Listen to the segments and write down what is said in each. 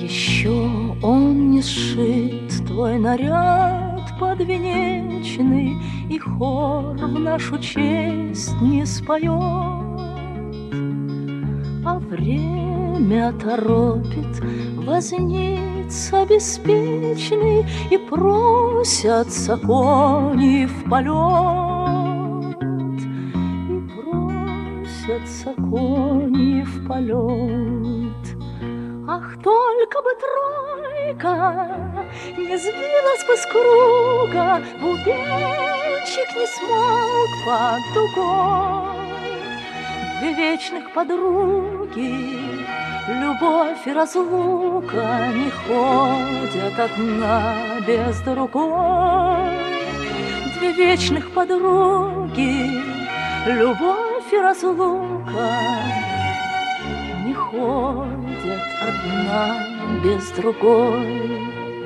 Еще он не сшит, твой наряд подвенечный, и хор в нашу честь не споет. А время торопит возница беспечный, и просятся кони в полет, и просятся кони в полет. Ах, только бы тройка не сбилась бы с круга, бубенчик не смог под дугой. Две вечных подруги, любовь и разлука, не ходят одна без другой. Две вечных подруги, любовь и разлука, не ходят одна без другой.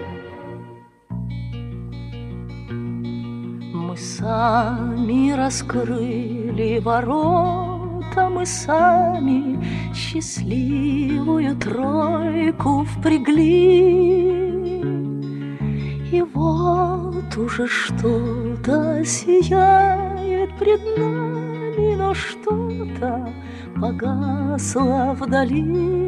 Мы сами раскрыли ворота, мы сами счастливую тройку впрягли. И вот уже что-то сияет пред нами, но что-то погасло вдали,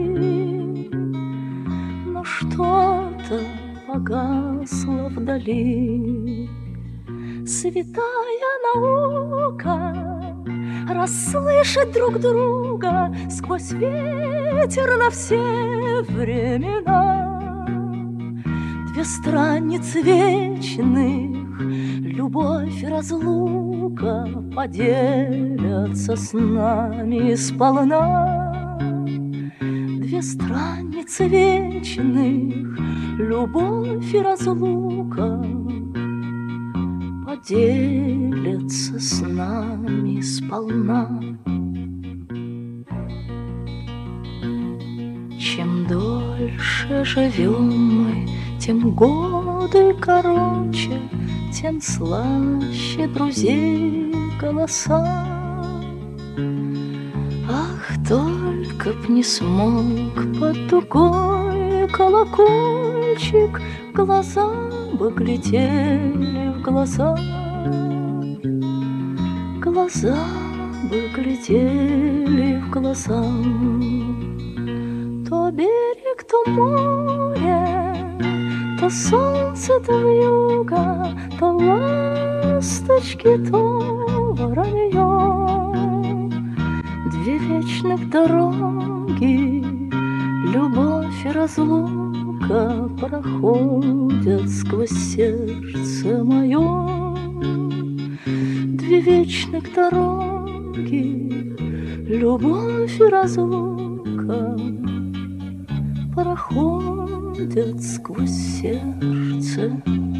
но что-то погасло вдали. Святая наука расслышать друг друга сквозь ветер на все времена. Две страницы вечных, любовь и разлука, поделятся с нами сполна. Две страницы вечных, любовь и разлука, поделятся с нами сполна. Чем дольше живем мы, тем годы короче, тем слаще друзей голоса. Ах, только б не смог под дугой колокольчик, глаза бы глядели в глаза, глаза бы глядели в глаза. То берег, то море, то солнце, то вьюга, то ласточки, то воронье. Две вечных дороги, любовь и разлука, проходят сквозь сердце мое. Две вечных дороги, любовь и разлука, проходят сквозь сердце